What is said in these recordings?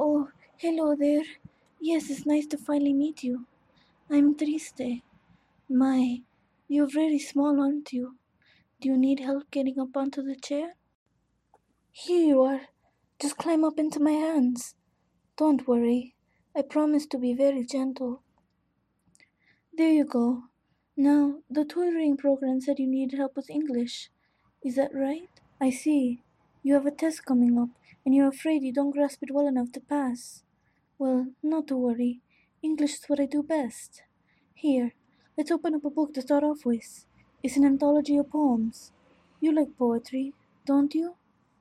Oh, hello there. Yes, it's nice to finally meet you. I'm Triste. My, you're very small, aren't you? Do you need help getting up onto the chair? Here you are. Just climb up into my hands. Don't worry. I promise to be very gentle. There you go. Now, the tutoring program said you needed help with English. Is that right? I see. You have a test coming up, and you're afraid you don't grasp it well enough to pass. Well, not to worry. English is what I do best. Here, let's open up a book to start off with. It's an anthology of poems. You like poetry, don't you?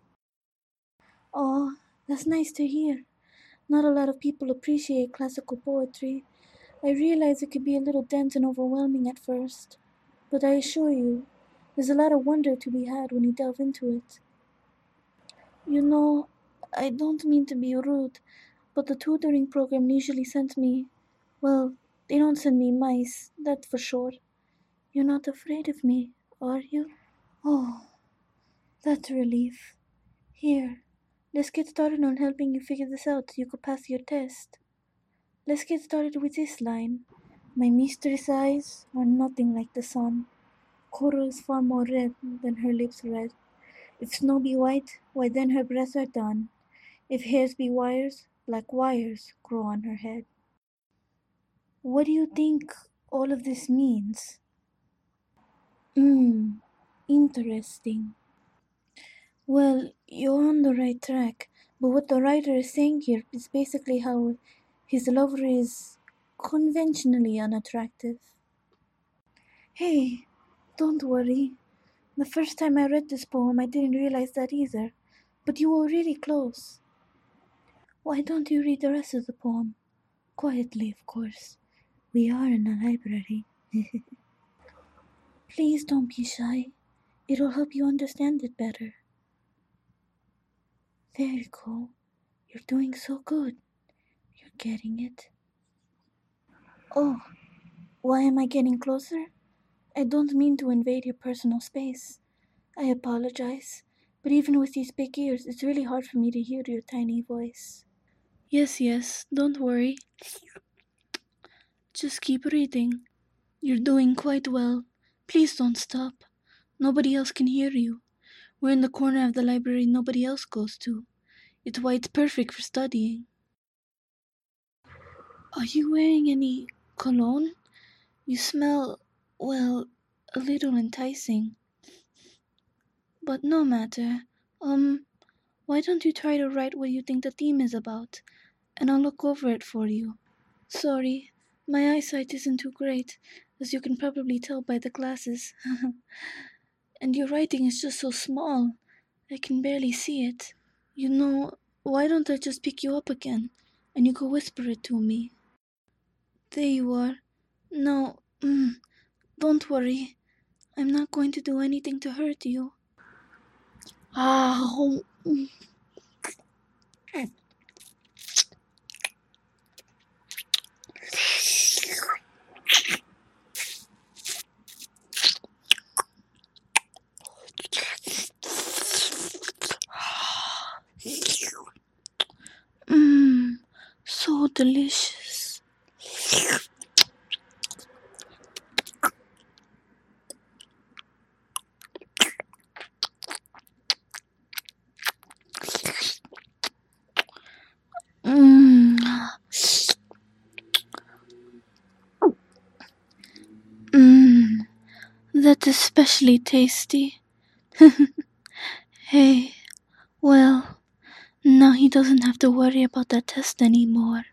Oh, that's nice to hear. Not a lot of people appreciate classical poetry. I realize it can be a little dense and overwhelming at first. But I assure you, there's a lot of wonder to be had when you delve into it. You know, I don't mean to be rude, but the tutoring program usually sends me. Well, they don't send me mice, that's for sure. You're not afraid of me, are you? Oh, that's a relief. Here, let's get started on helping you figure this out so you could pass your test. Let's get started with this line. My mistress' eyes are nothing like the sun. Coral is far more red than her lips red. If snow be white, why then her breasts are dun. If hairs be wires, black wires grow on her head. What do you think all of this means? Interesting. Well, you're on the right track, but what the writer is saying here is basically how his lover is conventionally unattractive. Hey, don't worry. The first time I read this poem, I didn't realize that either, but you were really close. Why don't you read the rest of the poem? Quietly, of course. We are in a library. Please don't be shy. It'll help you understand it better. There you go. You're doing so good. You're getting it. Oh, why am I getting closer? I don't mean to invade your personal space. I apologize, but even with these big ears, it's really hard for me to hear your tiny voice. Yes, don't worry. Just keep reading. You're doing quite well. Please don't stop. Nobody else can hear you. We're in the corner of the library nobody else goes to. It's why it's perfect for studying. Are you wearing any cologne? You smell, well, a little enticing. But no matter. Why don't you try to write what you think the theme is about, and I'll look over it for you. Sorry, my eyesight isn't too great, as you can probably tell by the glasses. And your writing is just so small, I can barely see it. You know, why don't I just pick you up again, and you could whisper it to me? There you are. No, don't worry. I'm not going to do anything to hurt you. Ow. So delicious. That's especially tasty. Hey, well, now he doesn't have to worry about that test anymore.